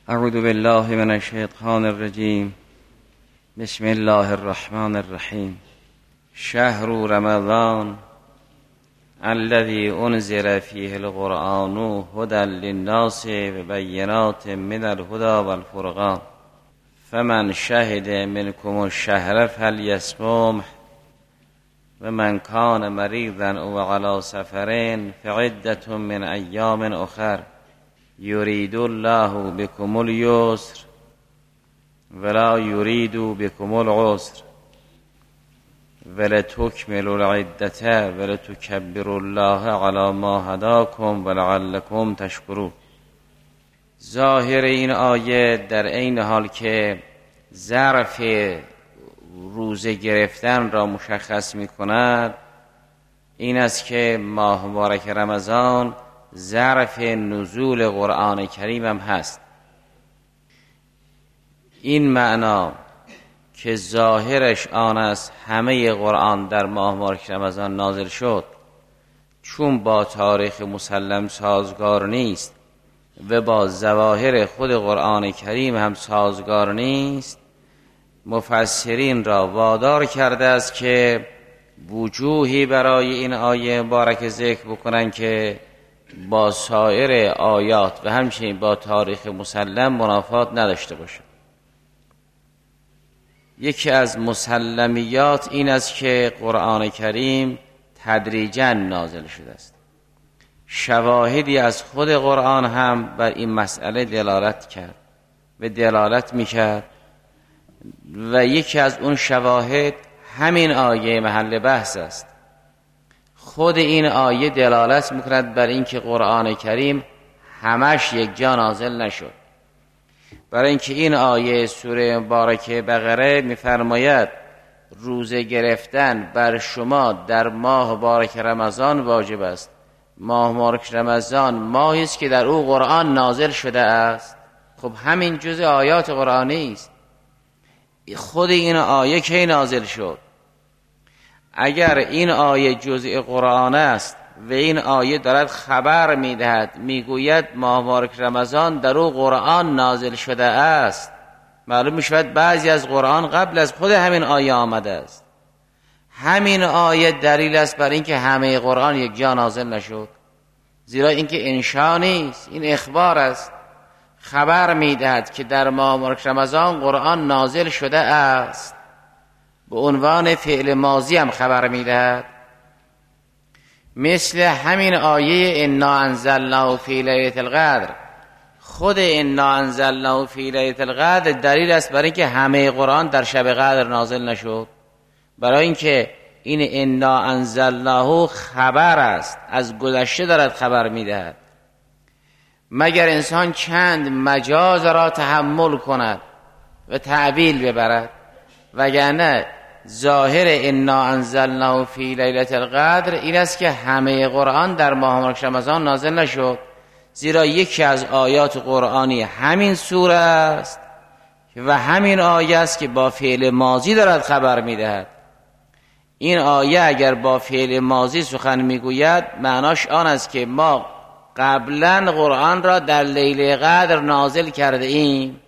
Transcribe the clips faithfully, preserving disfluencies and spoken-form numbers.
اعوذ بالله من الشیطان الرجیم. بسم الله الرحمن الرحیم. شهر رمضان الذي انزل فيه القرآن هدى للناس وبينات من الهدى والفرقان فمن شهد منكم الشهر فليصمه ومن كان مريضا او على سفر فعدة من ایام اخر يريد الله بكم اليسر ولا يريد بكم العسر ولتكملوا العدة ولتكبروا الله على ما هداكم ولعلكم تشكرون. ظاهر این آیه در عین حال که ظرف روزه گرفتن را مشخص می کند این است که ماه مبارک رمضان ظرف نزول قرآن کریم هم هست. این معنا که ظاهرش آن است همه قرآن در ماه مبارک رمضان نازل شد، چون با تاریخ مسلم سازگار نیست و با ظواهر خود قرآن کریم هم سازگار نیست، مفسرین را وادار کرده است که وجوهی برای این آیه مبارک ذکر بکنند که با سایر آیات و همچنین با تاریخ مسلم منافات نداشته باشد. یکی از مسلمیات این است که قرآن کریم تدریجاً نازل شده است. شواهدی از خود قرآن هم بر این مسئله دلالت کرد و دلالت میکرد و یکی از اون شواهد همین آیه محل بحث است. خود این آیه دلالت میکند بر اینکه قرآن کریم همش یک جا نازل نشد، برای اینکه این آیه سوره مبارکه بقره میفرماید روزه گرفتن بر شما در ماه مبارک رمضان واجب است. ماه مبارک رمضان ماهی است که در او قرآن نازل شده است. خب همین جزء آیات قرآنی است. خود این آیه کی نازل شد؟ اگر این آیه جزء قرآن است و این آیه دارد خبر میدهد میگوید ماه مبارک رمضان در او قرآن نازل شده است، معلوم میشود بعضی از قرآن قبل از خود همین آیه آمده است. همین آیه دلیل است بر اینکه همه قرآن یک جا نازل نشد، زیرا اینکه انشا نیست، این اخبار است، خبر میدهد که در ماه مبارک رمضان قرآن نازل شده است. به عنوان فعل ماضی هم خبر میدهد. مثل همین آیه انا انزلناه فی لیلة القدر، خود انا انزلناه فی لیلة القدر دلیل است برای اینکه همه قرآن در شب قدر نازل نشد، برای اینکه این انا انزلناه خبر است، از گذشته دارد خبر میدهد. مگر انسان چند مجاز را تحمل کند و تعبیل ببرد، وگرنه ظاهر انا انزلناه فی لیلة القدر این است که همه قرآن در ماه مبارک رمضان نازل نشد، زیرا یکی از آیات قرآنی همین سوره است و همین آیه است که با فعل ماضی دارد خبر میدهد. این آیه اگر با فعل ماضی سخن میگوید معناش آن است که ما قبلا قرآن را در لیله قدر نازل کرده ایم،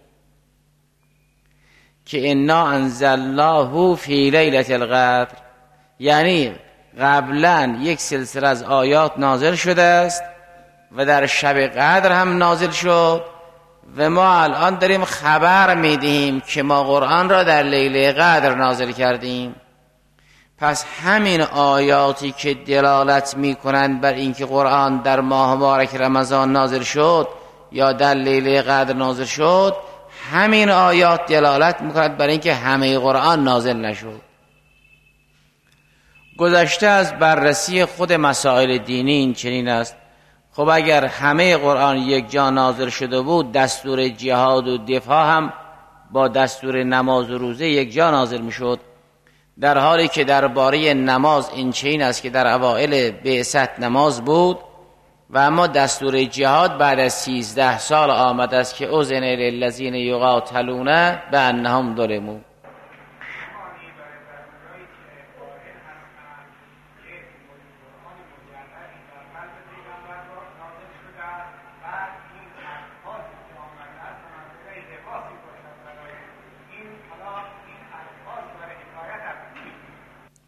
که انا انزلناه فی لیلة القدر، یعنی قبلا یک سلسله از آیات نازل شده است و در شب قدر هم نازل شد و ما الان داریم خبر میدهیم که ما قرآن را در لیله قدر نازل کردیم. پس همین آیاتی که دلالت میکنند بر اینکه قرآن در ماه مبارک رمضان نازل شد یا در لیله قدر نازل شد، همین آیات دلالت میکند بر اینکه همه قرآن نازل نشد. گذشته از بررسی خود مسائل دینی این چنین است. خب اگر همه قرآن یک جا نازل شده بود، دستور جهاد و دفاع هم با دستور نماز و روزه یک جا نازل میشد، در حالی که درباره نماز این چنین است که در اوائل بعثت نماز بود و اما دستور جهاد بعد از سیزده سال آمد است که اذن للذین یقاتلون بانهم ظلموا.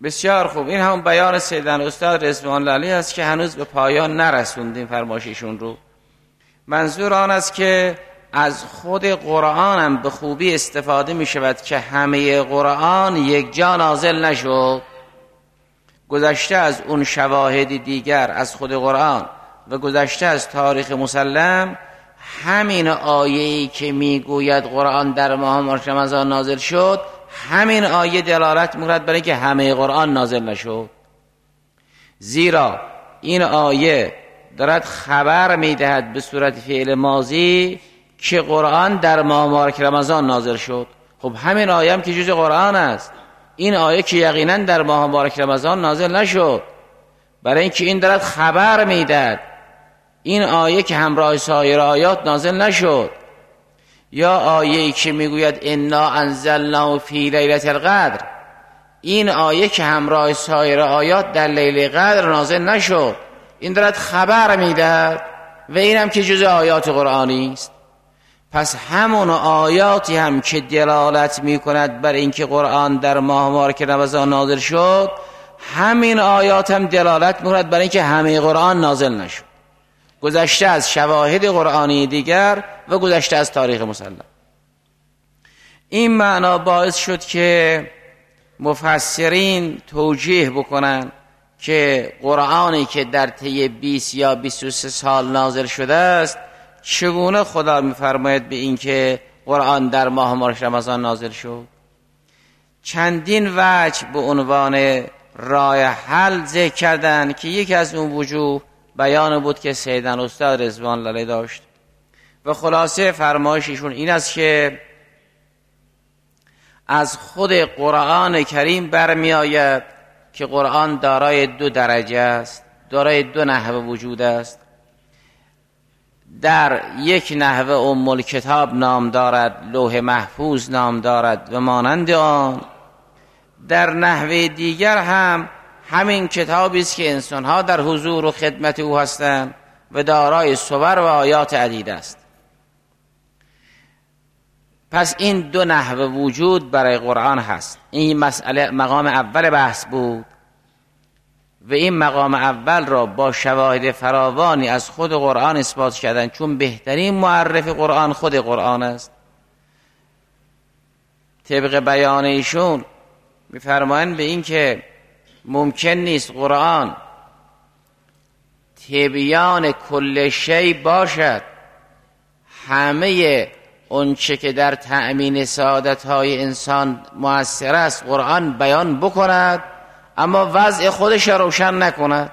بسیار خوب. این هم بیان سیدن استاد رضوان الله علیه است که هنوز به پایان نرسوندیم فرمایششون رو. منظور آن است که از خود قرآن هم به خوبی استفاده می شود که همه قرآن یک جا نازل نشد. گذشته از اون شواهد دیگر از خود قرآن و گذشته از تاریخ مسلم، همین آیه‌ای که میگوید قرآن در ماه مبارک رمضان نازل شد، همین آیه دلالت می‌کند برای که همه قرآن نازل نشد. زیرا این آیه دارد خبر میدهد به صورت فعل ماضی که قرآن در ماه مبارک رمضان نازل شد. خب همین آیه هم که جزء قرآن است، این آیه که یقینا در ماه مبارک رمضان نازل نشد، برای اینکه این دارد خبر میدهد این آیه که همراه سایر آیات نازل نشد. یا آیه‌ای که میگوید انا انزلناه فی لیلة القدر، این آیه که همراه سایر آیات در لیله قدر نازل نشد، این دارد خبر میدهد و این هم که جزء آیات قرآنی است. پس همون آیاتی هم که دلالت میکند بر اینکه قرآن در ماه مبارک رمضان نازل شد، همین آیات هم دلالت میکند بر اینکه همه قرآن نازل نشد، گذشته از شواهد قرآنی دیگر و گذشته از تاریخ مسلم. این معنا باعث شد که مفسرین توجیه بکنن که قرآنی که در طی بیست یا بیست و سه سال نازل شده است، چگونه خدا می‌فرماید به این که قرآن در ماه مبارک رمضان نازل شد. چندین وجه به عنوان راه حل ذکر کردن که یکی از اون وجوه بیان بود که سیدن استاد رضوان الله علیه داشت و خلاصه فرمایششون این است که از خود قرآن کریم برمی آید که قرآن دارای دو درجه است، دارای دو نحوه وجود است. در یک نحوه ام الکتاب نام دارد، لوح محفوظ نام دارد و مانند آن. در نحوه دیگر هم همین کتابی است که انسان‌ها در حضور و خدمت او هستند و دارای صور و آیات عدید است. پس این دو نحوه وجود برای قرآن هست. این مسئله مقام اول بحث بود و این مقام اول را با شواهد فراوانی از خود قرآن اثبات کردن، چون بهترین معرف قرآن خود قرآن است. طبق بیان ایشون می‌فرمایند به این که ممکن نیست قرآن تبیان کل شی باشد، همه اونچه که در تأمین سعادت‌های انسان مؤثر است قرآن بیان بکند اما وضع خودش روشن نکند.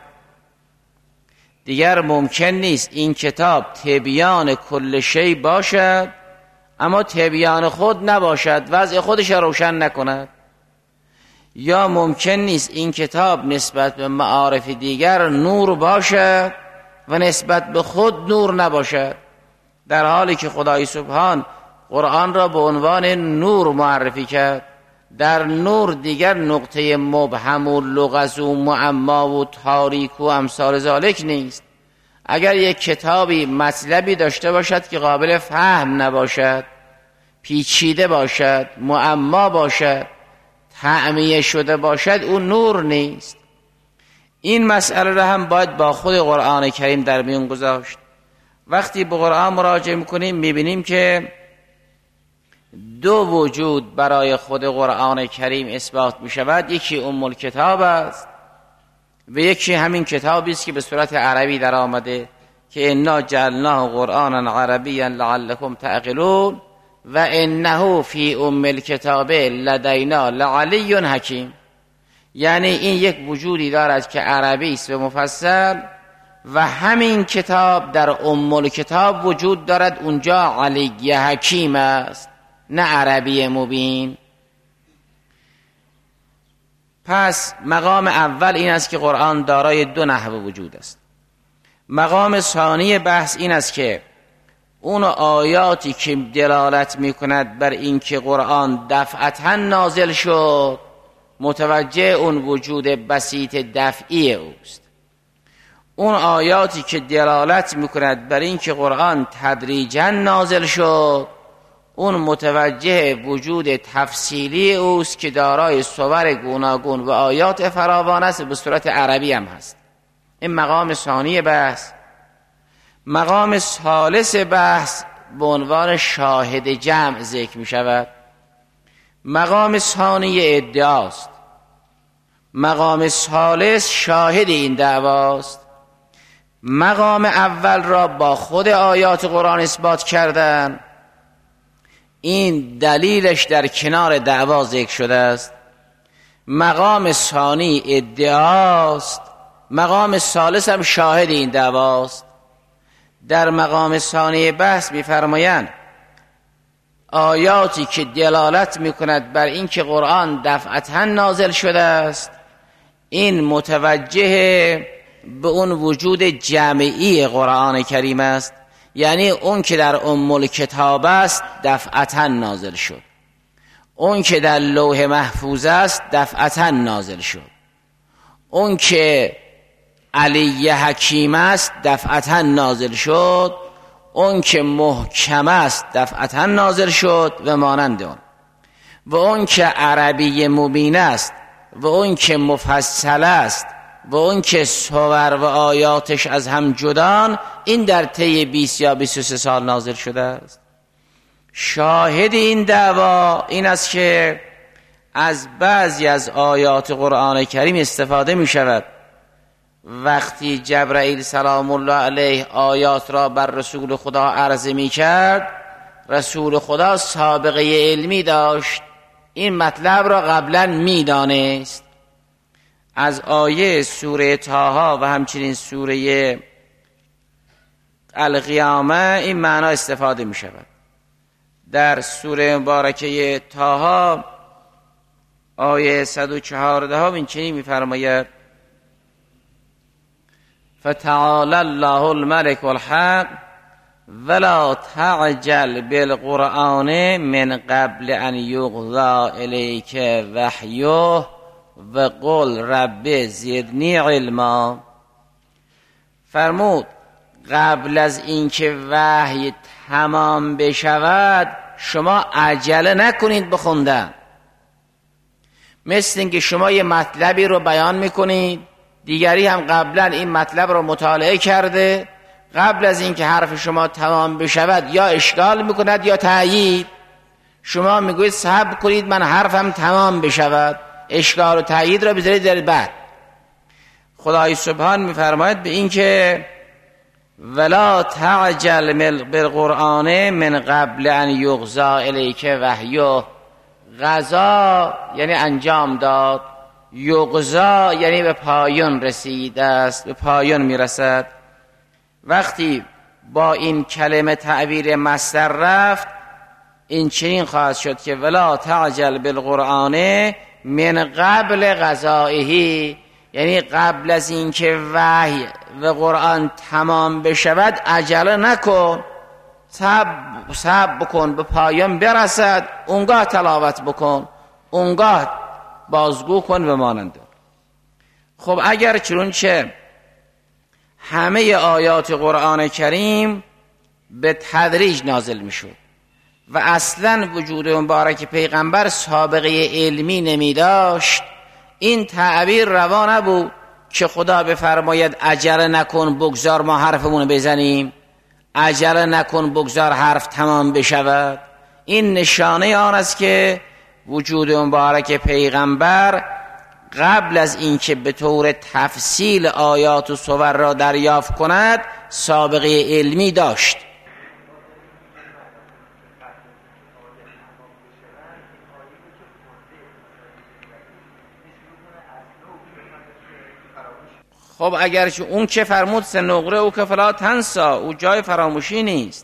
دیگر ممکن نیست این کتاب تبیان کل شی باشد اما تبیان خود نباشد، وضع خودش روشن نکند. یا ممکن نیست این کتاب نسبت به معارف دیگر نور باشد و نسبت به خود نور نباشد، در حالی که خدای سبحان قرآن را به عنوان نور معرفی کرد. در نور دیگر نقطه مبهم و لغز و معما و تاریک و امثال ذالک نیست. اگر یک کتابی مطلبی داشته باشد که قابل فهم نباشد، پیچیده باشد، معما باشد، تعمیه شده باشد، اون نور نیست. این مسئله را هم باید با خود قرآن کریم در میون گذاشت. وقتی به قرآن مراجعه میکنیم میبینیم که دو وجود برای خود قرآن کریم اثبات میشود. یکی ام الکتاب است و یکی همین کتابی است که به صورت عربی در آمده که انا جعلناه قرآنا عربیا لعلکم تعقلون و انه فی ام الکتاب لدینا لعلی حکیم. یعنی این یک وجودی دارد که عربی است و مفصل و همین کتاب در ام الکتاب وجود دارد، اونجا علی حکیم است، نه عربی مبین. پس مقام اول این است که قرآن دارای دو نحوه وجود است. مقام ثانی بحث این است که اون آیاتی که دلالت می کند بر این که قرآن دفعتا نازل شد متوجه اون وجود بسیط دفعی اوست. اون آیاتی که دلالت می کند بر این که قرآن تدریجا نازل شد، اون متوجه وجود تفصیلی اوست که دارای صور گوناگون و آیات فراوان است، به صورت عربی هم هست. این مقام ثانی بحث. مقام ثالث بحث به عنوان شاهد جمع ذکر می شود. مقام ثانی ادعاست، مقام ثالث شاهد این دعواست. مقام اول را با خود آیات قرآن اثبات کردن، این دلیلش در کنار دعوا ذکر شده است. مقام ثانی ادعاست، مقام ثالث هم شاهد این دعواست. در مقام ثانی بحث می‌فرمایند آیاتی که دلالت می‌کند بر اینکه قرآن دفعتاً نازل شده است، این متوجه به اون وجود جمعی قرآن کریم است، یعنی اون که در ام الکتاب است دفعتاً نازل شد، اون که در لوح محفوظ است دفعتاً نازل شد، اون که علی حکیم است دفعتاً نازل شد، اون که محکم است دفعتاً نازل شد و مانند اون، و اون که عربی مبین است، و اون که مفصل است، و اون که صور و آیاتش از هم جدان، این در طی بیست یا بیست و سه سال نازل شده است. شاهد این دعوا این است که از بعضی از آیات قرآن کریم استفاده می شود. وقتی جبرائیل سلام الله علیه آیات را بر رسول خدا عرضه می کرد، رسول خدا سابقه علمی داشت، این مطلب را قبلا می دانست. از آیه سوره طه و همچنین سوره القیامه این معنا استفاده می شود. در سوره مبارکه طه آیه صد و چهارده این چنین می فرماید فتعالى الله الملك الحق ولا تعجل بالقرآن من قبل ان یقضى الیک وحیه وقل رب زدنی علما. فرمود قبل از اینکه وحی تمام بشود شما عجله نکنید بخوندن. مثل اینکه شما یه مطلبی رو بیان میکنید، دیگری هم قبلا این مطلب رو مطالعه کرده، قبل از اینکه حرف شما تمام بشود یا اشکال میکند یا تأیید. شما میگوید صبر کنید من حرفم تمام بشود، اشکال و تأیید را بذارید در بعد. خدای سبحان میفرماید به این که ولا تعجل بالقرآن من قبل ان یقضى الیک وحیه. قضا یعنی انجام داد، یقضا یعنی به پایان رسیده است، به پایان میرسد. وقتی با این کلمه تعبیر مصدر رفت، این چنین خواهد شد که ولا تعجل بالقرآن من قبل قضائه، یعنی قبل از اینکه وحی و قرآن تمام بشود عجله نکن، صبر صبر بکن به پایان برسد، اونگاه تلاوت بکن، اونگاه بازگو کن و مانند. خب اگر چنانچه همه آیات قرآن کریم به تدریج نازل می شد و اصلا وجود مبارک پیغمبر سابقه علمی نمی داشت، این تعبیر روا نبود که خدا بفرماید عجله نکن بگذار ما حرفمون بزنیم، عجله نکن بگذار حرف تمام بشود. این نشانه آن است که وجود مبارک پیغمبر قبل از اینکه به طور تفصیل آیات و صور را دریافت کند سابقه علمی داشت. خب اگرچه اون که فرمود سنقره او که فلا تنسا، او جای فراموشی نیست.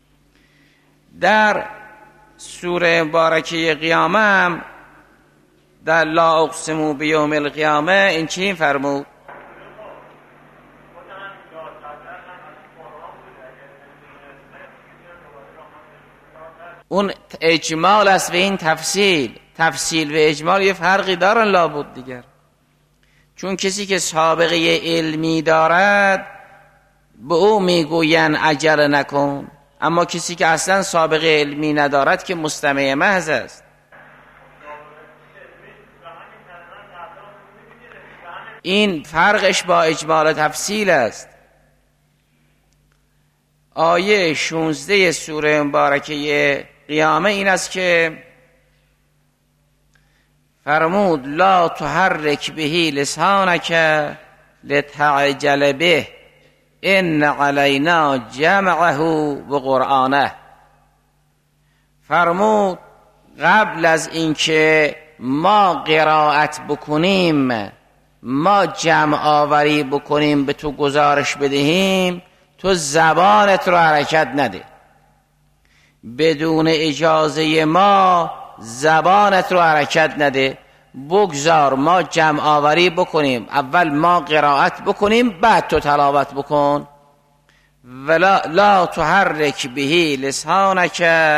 در سوره مبارکه قیامه هم در لا اقسم بیوم القیامه این چنین فرمود اون اجمال است و این تفصیل. تفصیل و اجمال یه فرقی دارن لابد دیگر، چون کسی که سابقه علمی دارد به او میگوین عجله نکن، اما کسی که اصلا سابقه علمی ندارد که مستمع محض است. این فرقش با اجمال تفصیل است. آیه شانزده سوره مبارکه قیامه این است که فرمود لا تحرک به لسانک لتعجل به ان علینا جمعه و قرآنه. فرمود قبل از اینکه ما قرائت بکنیم، ما جمع آوری بکنیم، به تو گزارش بدهیم، تو زبانت رو حرکت نده. بدون اجازه ما زبانت رو حرکت نده. بگذار ما جمع آوری بکنیم، اول ما قرائت بکنیم بعد تو تلاوت بکن. ولا لا تحرک به لسانک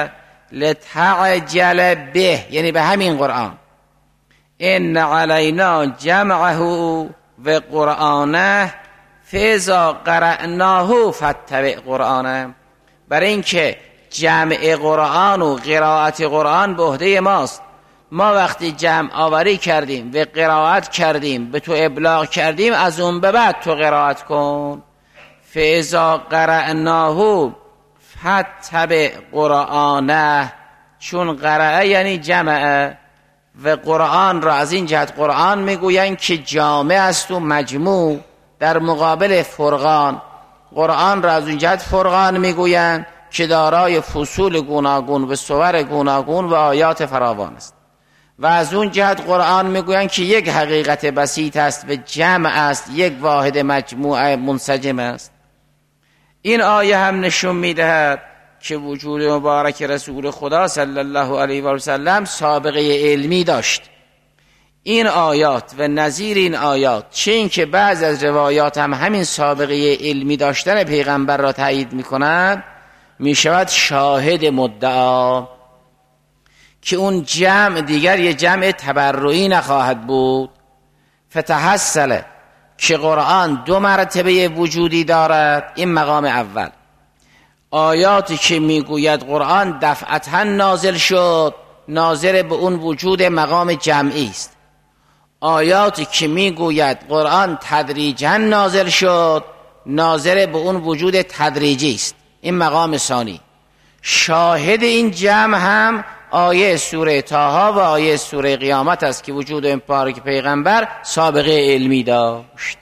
لتعجل به، یعنی به همین قرآن. ان علینا جمعه و قرآنه فاذا قرأناه فاتبع قرآنه. برای اینکه جمع قرآن و قرائت قرآن به عهده ماست. ما وقتی جمع آوری کردیم و قرائت کردیم، به تو ابلاغ کردیم، از اون به بعد تو قرائت کن. فاذا قرأناه فاتبع قرآنه، چون قرأ یعنی جمع و قرآن را از این جهت قرآن میگویند که جامع است و مجموع، در مقابل فرقان. قرآن را از این جهت فرقان میگویند که دارای فصول گوناگون و صور گوناگون و آیات فراوان است. و از اون جهت قرآن میگویند که یک حقیقت بسیط است و جمع است، یک واحد مجموع منسجم است. این آیه هم نشون میدهد که وجود مبارک رسول خدا صلی الله علیه و سلم سابقه علمی داشت. این آیات و نظیر این آیات، چه این که بعض از روایات هم همین سابقه علمی داشتن پیغمبر را تایید میکنند، میشود شاهد مدعا که اون جمع دیگر یه جمع تبرعی نخواهد بود. فتحصل که قرآن دو مرتبه وجودی دارد. این مقام اول. آیاتی که میگوید قرآن دفعتا نازل شد، ناظر به اون وجود مقام جمعی است. آیاتی که میگوید قرآن تدریجا نازل شد، ناظر به اون وجود تدریجی است. این مقام ثانی. شاهد این جمع هم آیه سوره طه و آیه سوره قیامت است که وجود این پاک پیغمبر سابقه علمی داشت.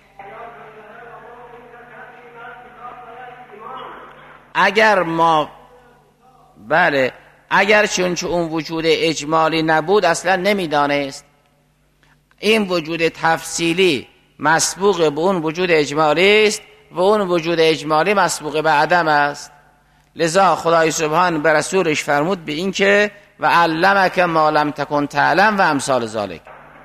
اگر ما بله اگر چون چون اون وجود اجمالی نبود اصلا نمیدانست. این وجود تفصیلی مسبوق به اون وجود اجمالی است و اون وجود اجمالی مسبوق به عدم است. لذا خدای سبحان به رسولش فرمود به این که و علمک ما لم تکن تعلم و امثال ذالک.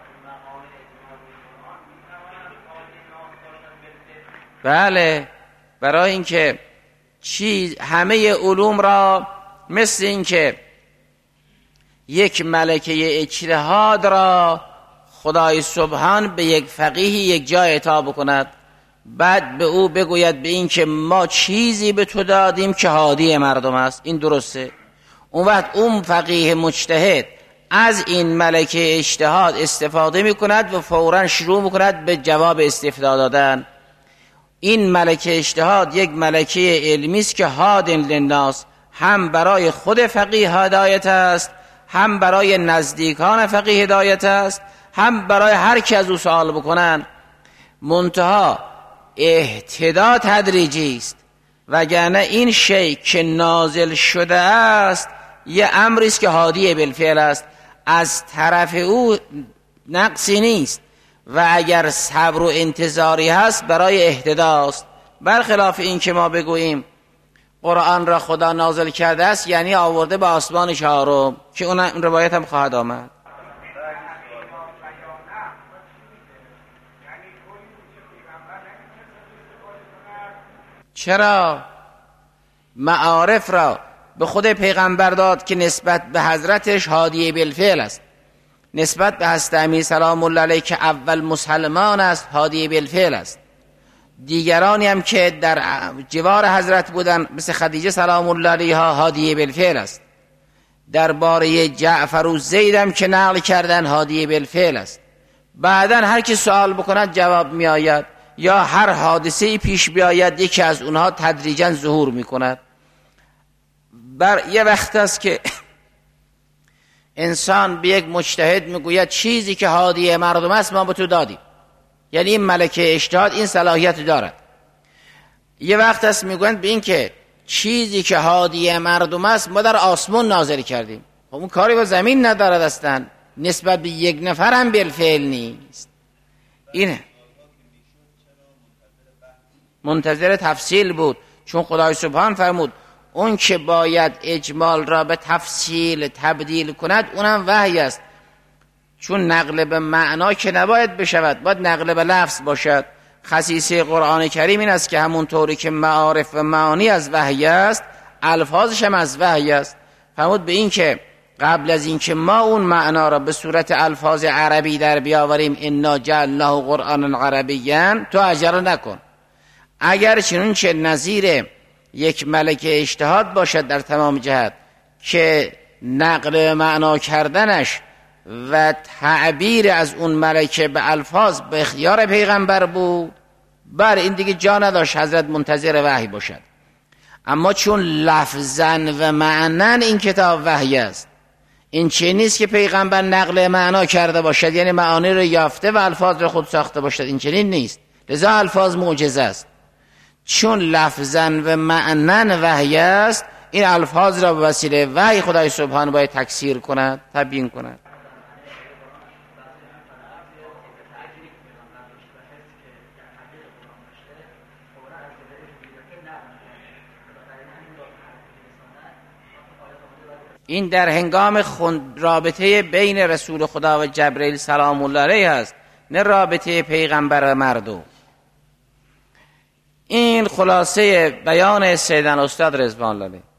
بله، برای اینکه چیز همه علوم را مثل این که یک ملکه اجتهاد را خدای سبحان به یک فقیه یک جای عطا بکند، بعد به او بگوید به این که ما چیزی به تو دادیم که هادی مردم است. این درسته. اون وقت اون فقیه مجتهد از این ملکه اجتهاد استفاده می کند و فوراً شروع می کند به جواب استفاده دادن. این ملکه اجتهاد یک ملکه علمی است که هاد للناس، هم برای خود فقیه هدایت است، هم برای نزدیکان فقیه هدایت است، هم برای هر کی از او سوال بکنن. منتها اهتدا تدریجی است، وگرنه این شیء که نازل شده است یه امری است که هادی بالفعل است، از طرف او نقصی نیست و اگر صبر و انتظاری هست برای اهتداست. برخلاف این که ما بگوییم قرآن را خدا نازل کرده است یعنی آورده به آسمان چهارم، که اون روایت هم خواهد آمد. چرا؟ معارف را به خود پیغمبر داد که نسبت به حضرتش هادی بالفعل است. نسبت به حضرت امیر سلام الله علیه که اول مسلمان است هادی بالفعل است. دیگرانی هم که در جوار حضرت بودن مثل خدیجه سلام الله علیها هادیه بالفعل است. درباره جعفر و زید هم که نقل کردن هادیه بالفعل است. بعداً هر کی سوال بکند جواب می آید، یا هر حادثه پیش بیاید یکی از اونها تدریجاً ظهور می کند. بر یه وقت است که انسان به یک مجتهد میگوید چیزی که هادی مردم است ما به تو دادیم، یعنی این ملکه اجتهاد این صلاحیت دارد. یه وقت است میگویند به این که چیزی که هادی مردم است ما در آسمان نازل کردیم. خب اون کاری با زمین ندارد هستن، نسبت به یک نفر هم بالفعل نیست. اینه منتظر تفصیل بود، چون خدای سبحان فرمود اون که باید اجمال را به تفصیل تبدیل کند اونم وحی است. چون نقل به معنا که نباید بشود، باید نقل به لفظ باشد. خصیصه قرآن کریم این است که همونطوری که معارف و معانی از وحی است، الفاظش هم از وحی است. فرمود به این که قبل از این که ما اون معنا را به صورت الفاظ عربی در بیاوریم انا جعلناه قرآنا عربیا، تو اجر نکن. اگر چنون چه نظیر یک ملکه اجتهاد باشد در تمام جهت که نقل معنا کردنش و تعبیر از اون ملکه به الفاظ به اختیار پیغمبر بود، بر این دیگه جا نداشت حضرت منتظر وحی باشد. اما چون لفظاً و معناً این کتاب وحی است، این چه نیست که پیغمبر نقل معنا کرده باشد، یعنی معانی رو یافته و الفاظ رو خود ساخته باشد، این چنین نیست. لذا الفاظ معجزه است. چون لفظاً و معناً وحی است، این الفاظ را به وسیله وحی خدای سبحانه باید تکثیر کند، تبیین کند. این در هنگام رابطه بین رسول خدا و جبرئیل سلام الله علیه است، نه رابطه پیغمبر و مردم. این خلاصه بیان سیدنا استاد رضوان الله علیه.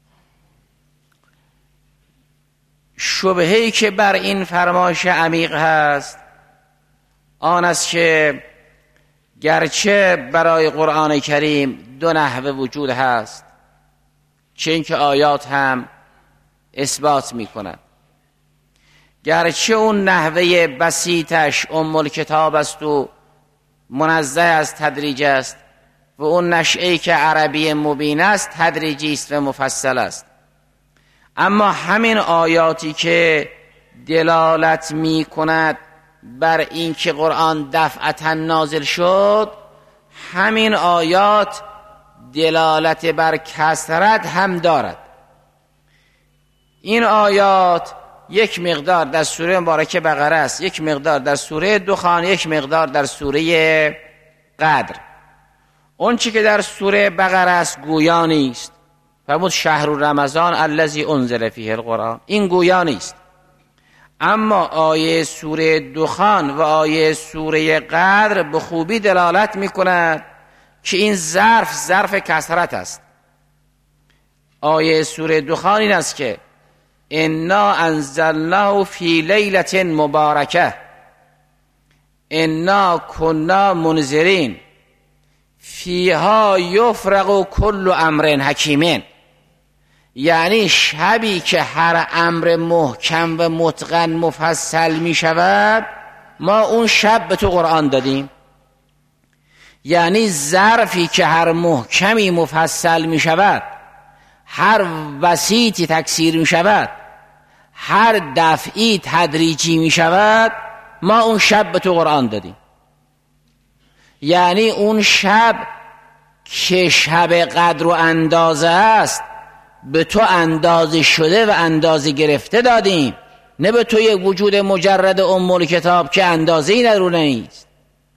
شبهه‌ای که بر این فرمایش عمیق هست آن است که گرچه برای قرآن کریم دو نحوه وجود هست، چه اینکه آیات هم اثبات می کند، گرچه اون نحوه بسیطش ام الکتاب است و منزه از تدریج است و اون نشعه‌ای که عربی مبین است تدریجی است و مفصل است، اما همین آیاتی که دلالت می کند بر این که قرآن دفعتا نازل شد، همین آیات دلالت بر کثرت هم دارد. این آیات یک مقدار در سوره مبارکه بقره است، یک مقدار در سوره دخان، یک مقدار در سوره قدر. اون چی که در سوره بقره است گویا نیست. فرمود شهر رمضان الذی انزل فیه القرآن، این گویا نیست. اما آیه سوره دخان و آیه سوره قدر به خوبی دلالت می کند که این ظرف ظرف کثرت است. آیه سوره دخان این است که انا انزلناه فی لیلة مبارکه انا کنا منذرین فیها یفرق کل امر حکیم، یعنی شبی که هر امر محکم و متقن مفصل می شود ما اون شب به تو قرآن دادیم. یعنی ظرفی که هر محکمی مفصل می شود، هر بسیطی تکثیر می شود، هر دفعی تدریجی می شود، ما اون شب به تو قرآن دادیم. یعنی اون شب که شب قدر و اندازه است به تو اندازه شده و اندازه گرفته دادیم، نه به تو یک وجود مجرد ام الکتاب که اندازه ای ندرونه نیست.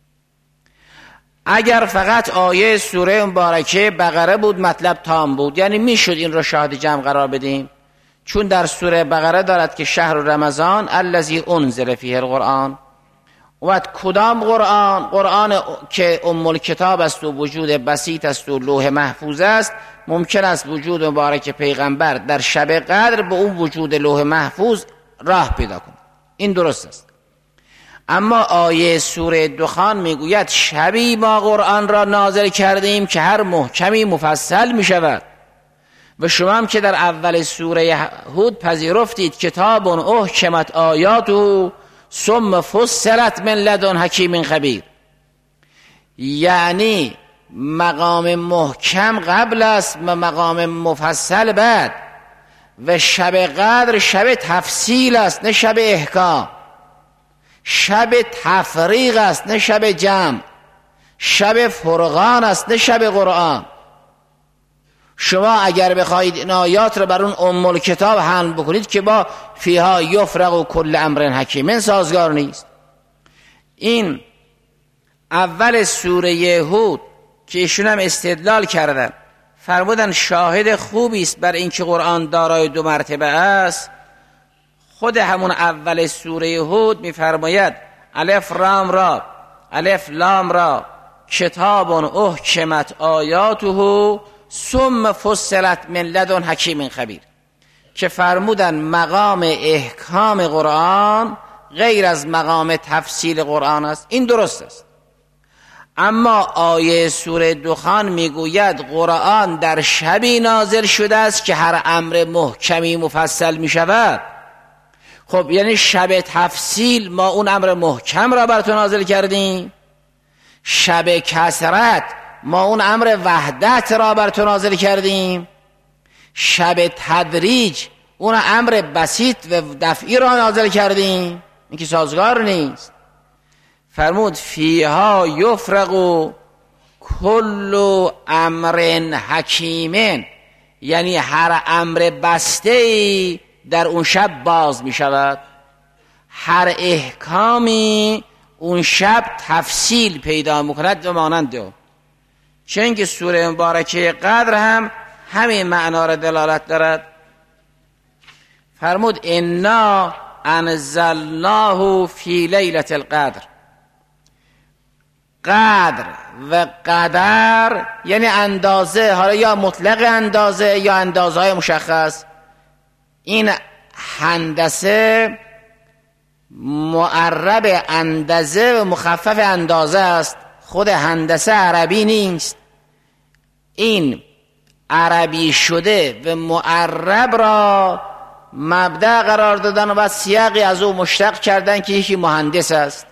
اگر فقط آیه سوره مبارکه بقره بود مطلب تام بود، یعنی میشد این رو شاهد جمع قرار بدیم، چون در سوره بقره دارد که شهر رمضان الذی انزل فیه القرآن. و کدام قرآن؟ قرآن که ام الکتاب است و وجود بسیط است و لوح محفوظ است. ممکن است وجود مبارک پیغمبر در شب قدر به اون وجود لوح محفوظ راه پیدا کنه، این درست است. اما آیه سوره دخان میگوید شبی ما قرآن را نازل کردیم که هر محکمی مفصل می شود. و شما هم که در اول سوره هود پذیرفتید کتاب احکمت آیاته ثم فصلت من لدن حکیم خبیر، یعنی مقام محکم قبل است و مقام مفصل بعد. و شب قدر شب تفصیل است نه شب احکام، شب تفریق است نه شب جمع، شب فرقان است نه شب قرآن. شما اگر بخواهید این آیات رو بر اون ام الکتاب حمل بکنید که با فیها یفرق و کل امر حکیم سازگار نیست. این اول سوره هود که ایشون هم استدلال کردن فرمودن شاهد خوبی است بر اینکه قرآن دارای دو مرتبه است. خود همون اول سوره هود میفرماید الف رام را الف لام را کتاب احکمت آیاته ثم فصلت من لدن حکیم خبیر، که فرمودن مقام احکام قرآن غیر از مقام تفصیل قرآن است. این درست است. اما آیه سوره دخان میگوید قرآن در شبی نازل شده است که هر امر محکمی مفصل می شود. خب یعنی شب تفصیل ما اون امر محکم را بر تو نازل کردیم، شب کثرت ما اون امر وحدت را بر تو نازل کردیم، شب تدریج اون امر بسیط و دفعی را نازل کردیم. این که سازگار نیست. فرمود فیها یفرق کل امر حکیم، یعنی هر امر بسته در اون شب باز می شود، هر احکامی اون شب تفصیل پیدا میکند و مانند او. چون که سوره مبارکه قدر هم همین معنا را دلالت دارد. فرمود انا انزلناه فی لیلة القدر. قدر و قدر یعنی اندازه، حالا یا مطلق اندازه یا اندازه های مشخص. این هندسه معرب اندازه و مخفف اندازه است، خود هندسه عربی نیست. این عربی شده و معرب را مبدأ قرار دادن و بعد سیاقی از او مشتق کردن که یکی مهندس است.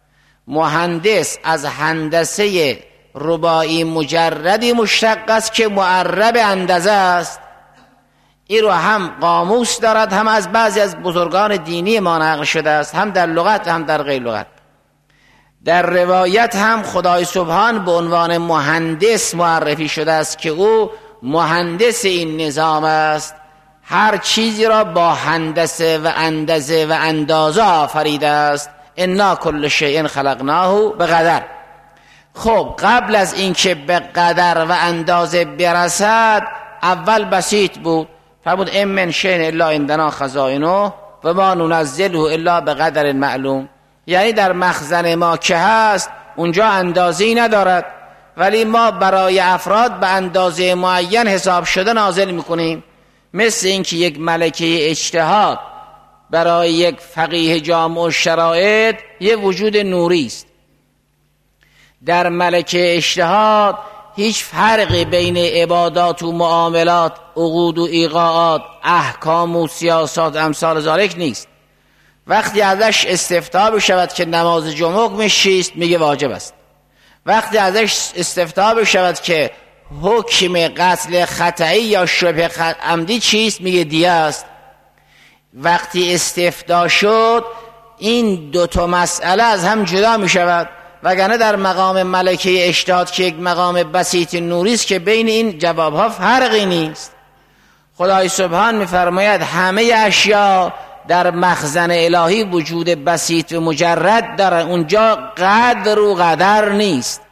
مهندس از هندسه رباعی مجردی مشتق است که معرب اندازه است. این رو هم قاموس دارد، هم از بعضی از بزرگان دینی ما نقل شده است، هم در لغت هم در غیر لغت. در روایت هم خدای سبحان به عنوان مهندس معرفی شده است که او مهندس این نظام است، هر چیزی را با هندسه و اندازه و اندازه آفریده است. انا کل شیء خلقناه بقدر. خب قبل از اینکه به قدر و اندازه برسد اول بسیط بود. فرمود ام من شیء الا عندنا خزائنه و ما ننزله الا بقدر معلوم. یعنی در مخزن ما که هست اونجا اندازه‌ای ندارد، ولی ما برای افراد به اندازه معین حساب شده نازل میکنیم. مثل اینکه یک ملکه اجتهاد برای یک فقیه جامع الشرائط یک وجود نوری است. در ملکه اجتهاد هیچ فرقی بین عبادات و معاملات، عقود و ایقاعات، احکام و سیاسات امثال ذالک نیست. وقتی ازش استفتاء بشود که نماز جمعه حکمش چیست میگه واجب است. وقتی ازش استفتاء بشود که حکم قتل خطئی یا شبه عمدی چیست میگه دیه است. وقتی استفتاء شد این دو تا مسئله از هم جدا می شود، وگرنه در مقام ملکه اجتهاد که یک مقام بسیط نوری است که بین این جوابها فرقی نیست. خدای سبحان می فرماید همه اشیا در مخزن الهی وجود بسیط و مجرد دارن، اونجا قدر و قدر نیست.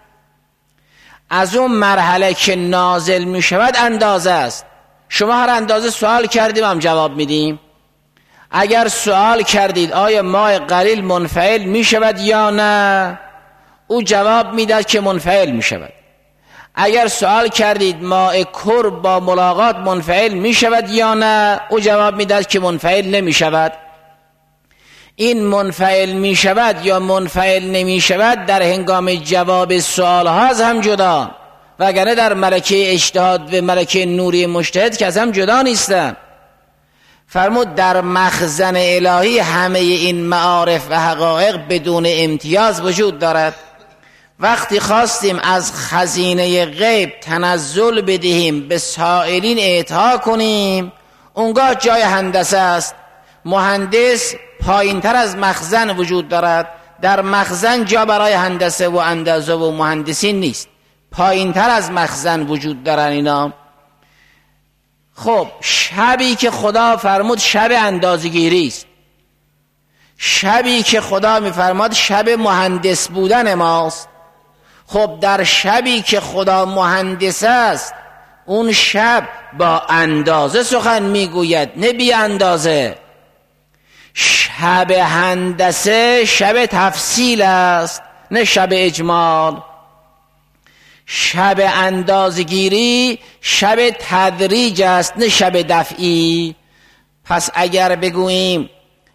از اون مرحله که نازل می شود اندازه است. شما هر اندازه سوال کردیم هم جواب میدیم. اگر سوال کردید آیا ماء قلیل منفعل می شود یا نه، او جواب میداد که منفعل می شود. اگر سوال کردید ماء کر با ملاقات منفعل می شود یا نه، او جواب میداد که منفعل نمی شود. این منفعل می شود یا منفعل نمی شود در هنگام جواب سوال ها از هم جدا، وگرنه در ملکه اجتهاد و ملکه نوری مجتهد که از هم جدا نیستن. فرمود در مخزن الهی همه این معارف و حقایق بدون امتیاز وجود دارد. وقتی خواستیم از خزینه غیب تنزل بدهیم به سائلین اعطا کنیم، اونگاه جای هندسه است. مهندس پایین تر از مخزن وجود دارد. در مخزن جا برای هندسه و اندازه و مهندسین نیست، پایین تر از مخزن وجود دارن اینا. خب شبی که خدا فرمود شب اندازه‌گیری است، شبی که خدا میفرماد شب مهندس بودن ماست. خب در شبی که خدا مهندس است، اون شب با اندازه سخن میگوید، نه بی اندازه. شب هندسه شب تفصیل است، نه شب اجمال. شب اندازگیری شب تدریج است، نه شب دفعی. پس اگر بگوییم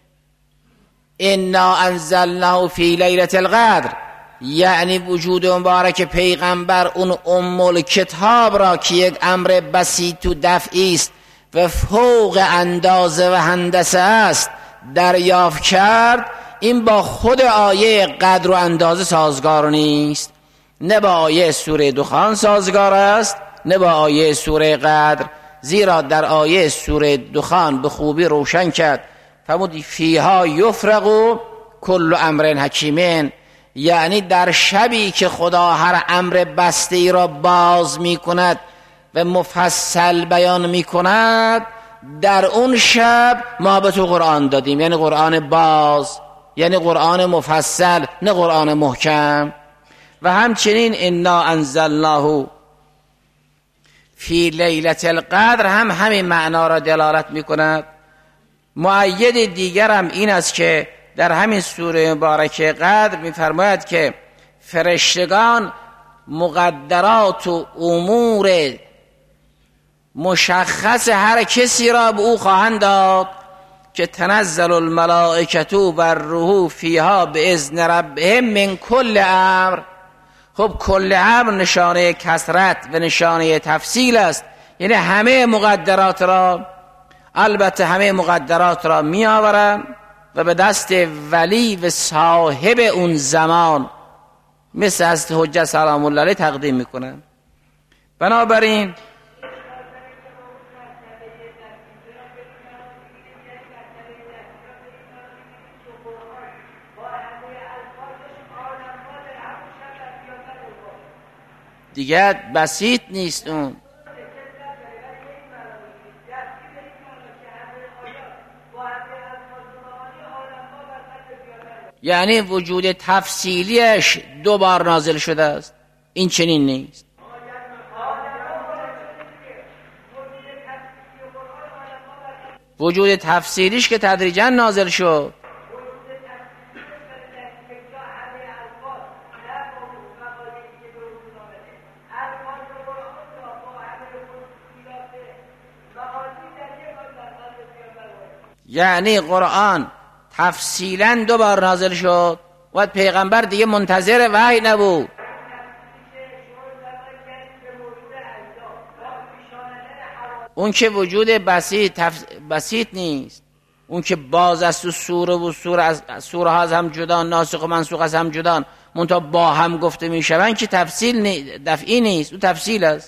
انا انزلناه فی لیلة القدر، یعنی وجود مبارک پیغمبر اون ام الکتاب را که یک امر بسیط و دفعی است و فوق اندازه و هندسه است دریافت کرد، این با خود آیه قدر و اندازه سازگار نیست، نه با آیه سوره دخان سازگار است، نه با آیه سوره قدر. زیرا در آیه سوره دخان به خوبی روشن کرد، فرمود فیها یفرق کل امر حکیم، یعنی در شبی که خدا هر امر بسته ای را باز می کند و مفصل بیان می کند، در اون شب ما به تو قرآن دادیم، یعنی قرآن باز، یعنی قرآن مفصل، نه قرآن محکم. و همچنین انا انزلناه فی لیلة القدر هم همین معنا را دلالت می کند. مؤید دیگر هم این است که در همین سوره مبارکه قدر می فرماید که فرشتگان مقدرات و امور مشخص هر کسی را به او خواهند داد که تنزل الملائکة والروح فیها باذن ربهم من کل امر. خب کل امر نشانه کثرت و نشانه تفصیل است، یعنی همه مقدرات را، البته همه مقدرات را می آورند و به دست ولی و صاحب اون زمان مثل از حجت سلام الله علیه تقدیم می کنند. بنابراین دیگر بسیط نیست اون. یعنی وجود تفصیلیش دو بار نازل شده است، این چنین نیست. وجود تفصیلیش که تدریجا نازل شد. یعنی قرآن تفصیلا دو بار نازل شد و پیغمبر دیگه منتظر وحی نبود. اون که وجود بسیط تف... بسیط نیست، اون که باز است و سوره و سوره از سوره ها از هم جدا، ناسخ و منسوخ از هم جدا، منتها با هم گفته میشوند که تفصیل نی... دفعی نیست، اون تفصیل است.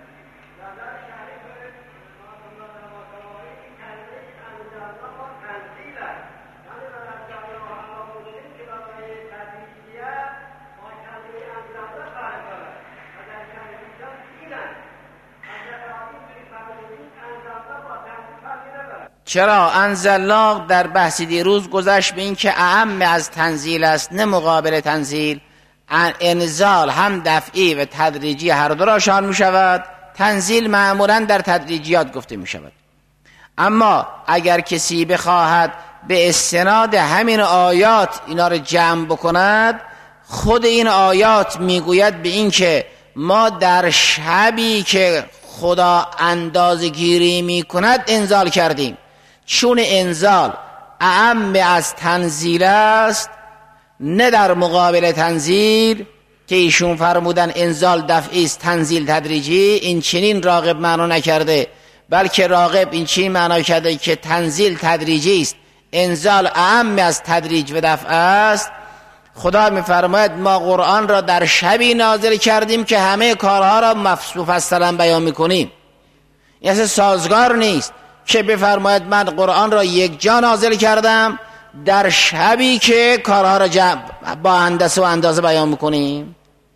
چرا؟ انزلنا در بحث دیروز گذشت به این که اعم از تنزیل است، نه مقابل تنزیل. انزال هم دفعی و تدریجی هر دو را شامل می شود. تنزیل معمولا در تدریجیات گفته می شود. اما اگر کسی بخواهد به استناد همین آیات اینا را جمع بکند، خود این آیات میگوید به این که ما در شبی که خدا اندازه گیری می کند انزال کردیم. چون انزال اعم از تنزیل است، نه در مقابل تنزیل که ایشون فرمودن انزال دفعی است تنزیل تدریجی، این چنین راغب معنا نکرده، بلکه راغب این چنین معنا کرده که تنزیل تدریجی است، انزال اعم از تدریج و دفع است. خدا می‌فرماید ما قرآن را در شبی نازل کردیم که همه کارها را مفصلا بیان می‌کنیم. این اصلا سازگار نیست که بفرماید من قرآن را یک جا نازل کردم در شبی که کارها را با هندسه و اندازه بیان می‌کنیم.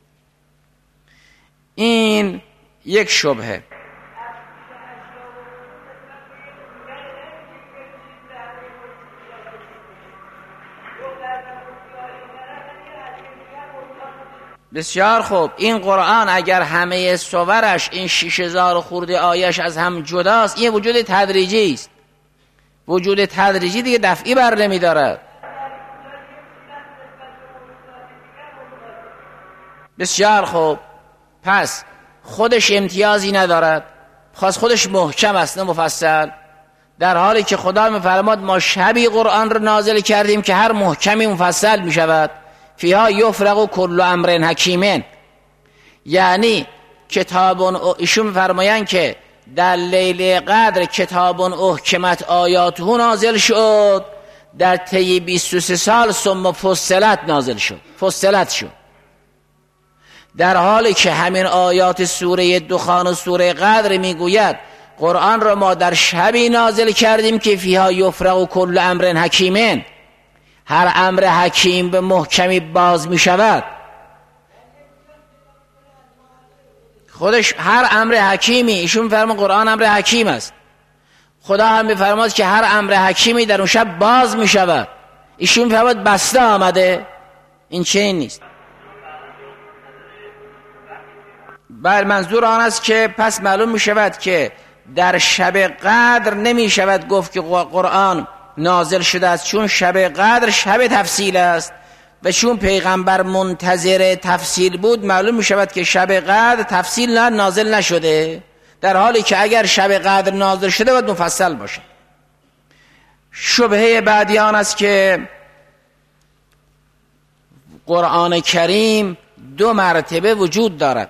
این یک شبهه. بسیار خوب. این قرآن اگر همه صورش این شش هزار خورده آیش از هم جداست، این وجود تدریجی است. وجود تدریجی دیگه دفعی بر نمی دارد. بسیار خوب. پس خودش امتیازی ندارد، خاص خودش محکم است نه مفصل، در حالی که خدا می‌فرماد ما شبی قرآن را نازل کردیم که هر محکمی مفصل می شود. فیها یفرق کل امر حکیم، یعنی کتاب، ایشون می‌فرمایند که در لیله قدر کتاب احکمت آیاته نازل شد، در طی بیست و سه سال ثم فصلت نازل شد، فصلت شد، در حالی که همین آیات سوره دخان و سوره قدر میگوید قرآن را ما در شبی نازل کردیم که فیها یفرق کل امر حکیم، هر امر حکیم به محکمی باز می شود. خودش هر امر حکیمی، ایشون فرمان قرآن امر حکیم است، خدا هم می فرماد که هر امر حکیمی در اون شب باز می شود. ایشون فرماد بسته آمده، این چنین نیست. بل منظور آن است که پس معلوم می شود که در شب قدر نمی شود گفت که قرآن نازل شده است، چون شب قدر شب تفصیل است و چون پیغمبر منتظر تفصیل بود معلوم می شود که شب قدر تفصیل نه نازل نشده، در حالی که اگر شب قدر نازل شده باید مفصل باشه. شبهه بعدی آن است که قرآن کریم دو مرتبه وجود دارد،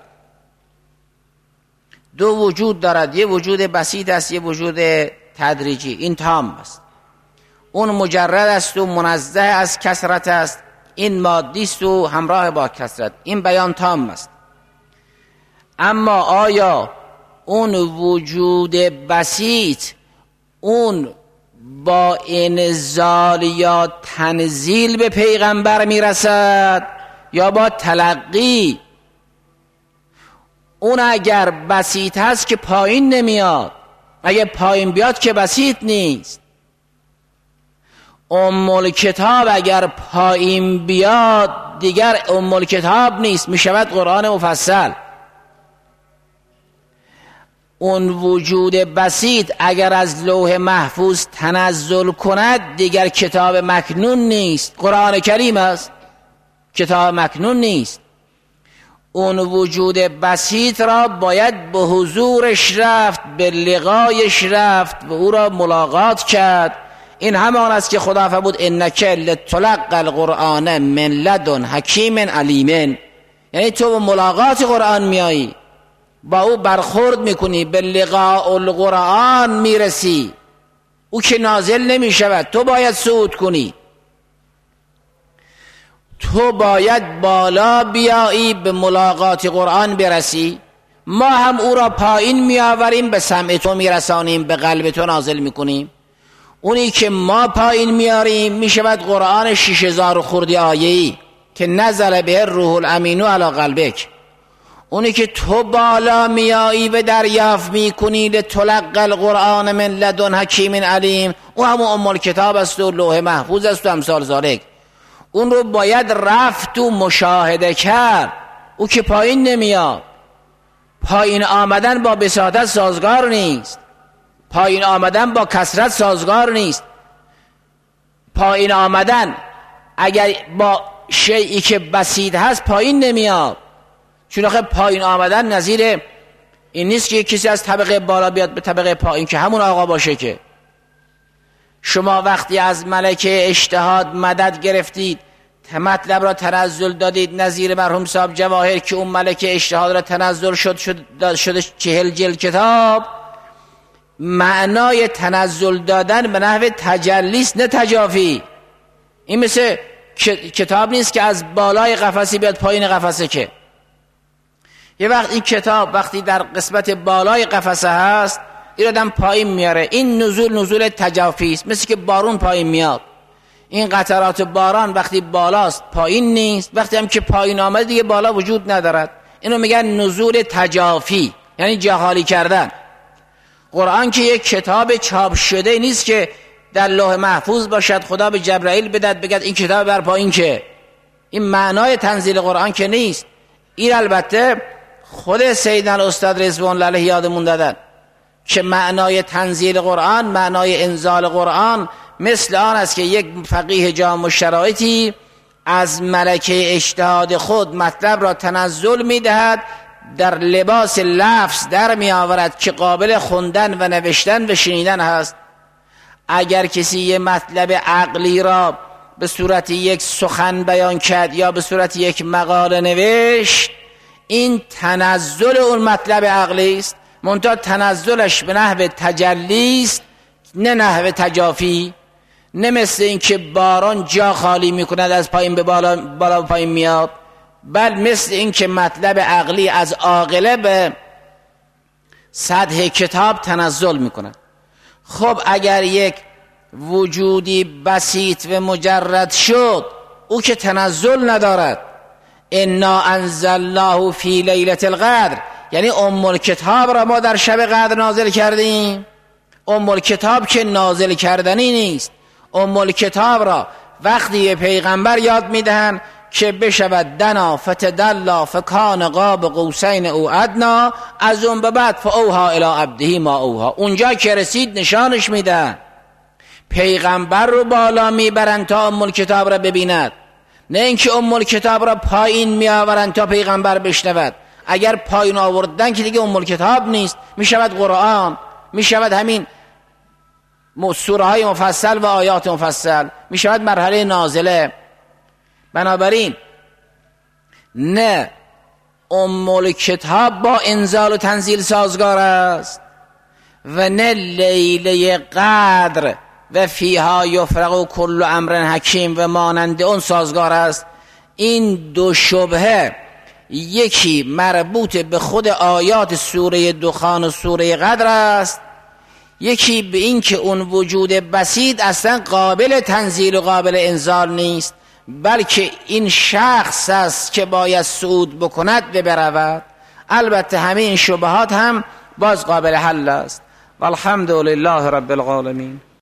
دو وجود دارد، یه وجود بسیط است، یه وجود تدریجی. این تام است، اون مجرد است و منزه از کثرت است، این مادی است و همراه با کثرت. این بیان تام است. اما آیا اون وجود بسیط اون با انزال یا تنزیل به پیغمبر میرسد یا با تلقی؟ اون اگر بسیط هست که پایین نمیاد، اگه پایین بیاد که بسیط نیست. ام الکتاب اگر پایین بیاد دیگر ام الکتاب نیست، میشود قرآن مفصل. اون وجود بسیط اگر از لوح محفوظ تنزل کند دیگر کتاب مکنون نیست، قرآن کریم است، کتاب مکنون نیست. اون وجود بسیط را باید به حضورش رفت، به لقایش رفت و او را ملاقات کرد. این همان است که خدا فرمود انک لتلقی القرآن من لدن حکیم علیم، یعنی تو به ملاقات قرآن میایی، با او برخورد میکنی، به لقاء القرآن میرسی. او که نازل نمیشود، تو باید صعود کنی، تو باید بالا بیایی، به ملاقات قرآن برسی. ما هم او را پایین میآوریم، به سمع تو میرسانیم، به قلب تو نازل میکنیم. اونی که ما پایین میاریم میشود قرآن شش هزار خردی آیه‌ای که نزل به روح الامین علی قلبک. اونی که تو بالا میایی و دریافت میکنی لتلقی القرآن من لدن حکیم علیم، او همون ام الکتاب است و لوح محفوظ است و امثال ذالک. اون رو باید رفت و مشاهده کرد. او که پایین نمیاد. پایین آمدن با بساطت سازگار نیست، پایین آمدن با کثرت سازگار نیست. پایین آمدن اگر با شیئی که بسیط هست پایین نمیاد، چون آخه پایین آمدن نظیر این نیست که کسی از طبقه بالا بیاد به طبقه پایین که همون آقا باشه، که شما وقتی از ملکه اجتهاد مدد گرفتید، مطلب را تنزل دادید، نظیر مرحوم صاحب جواهر که اون ملکه اجتهاد را تنزل شد شد شده چهل جلد کتاب، معنای تنزل دادن به نحو تجلیست نه تجافی. این مثل کتاب نیست که از بالای قفسی بیاد پایین قفسه، که یه وقت این کتاب وقتی در قسمت بالای قفسه هست این آدم پایین میاره، این نزول نزول تجافی است، مثل که بارون پایین میاد. این قطرات باران وقتی بالاست پایین نیست، وقتی هم که پایین آمده دیگه بالا وجود ندارد. اینو میگن نزول تجافی، یعنی جهالی کردن. قرآن که یک کتاب چاپ شده نیست که در لوح محفوظ باشد، خدا به جبرائیل بدد بگد این کتاب بر پایین، که این معنای تنزیل قرآن که نیست. این البته خود سیدنا الاستاد رضوان الله علیه یادمون دادن که معنای تنزیل قرآن، معنای انزال قرآن مثل آن است که یک فقیه جامع الشرایطی از ملکه اجتهاد خود مطلب را تنزل میدهد، در لباس لفظ در می آورد که قابل خوندن و نوشتن و شنیدن هست. اگر کسی یه مطلب عقلی را به صورت یک سخن بیان کرد یا به صورت یک مقاله نوشت، این تنزل اون مطلب عقلی است، منتها تنزلش به نحو تجلی است نه نحو تجافی. نه مثل این که باران جا خالی میکند از پایین به بالا بالا به پایین میاد، بل مثل این که مطلب عقلی از عاقله به سطح کتاب تنزل میکند. خب اگر یک وجودی بسیط و مجرد شد، او که تنزل ندارد. انا انزلناه فی لیلة القدر، یعنی ام الکتاب را ما در شب قدر نازل کردیم. ام الکتاب که نازل کردنی نیست. ام الکتاب را وقتی پیغمبر یاد میدهن که بشود دنا فتدلا فکان قاب قوسین او ادنا، از اون به بعد فاوها الی عبده ما اوها، اونجا که رسید نشانش میدن. پیغمبر رو بالا میبرن تا ام الکتاب را ببیند، نه اینکه ام الکتاب را پایین میآورن تا پیغمبر بشنود. اگر پایین آوردن که دیگه ام الکتاب نیست، میشود قرآن، میشود همین سوره های مفصل و آیات مفصل، میشود مرحله نازله. بنابراین نه ام الکتاب با انزال و تنزیل سازگار است و نه لیله قدر و فیها یفرق کل امر حکیم و مانند اون سازگار است. این دو شبهه، یکی مربوط به خود آیات سوره دخان و سوره قدر است، یکی به این که اون وجود بسیط اصلا قابل تنزیل و قابل انزال نیست، بلکه این شخص است که باید صعود بکند و برود. البته همین شبهات هم باز قابل حل است. والحمد لله رب العالمین.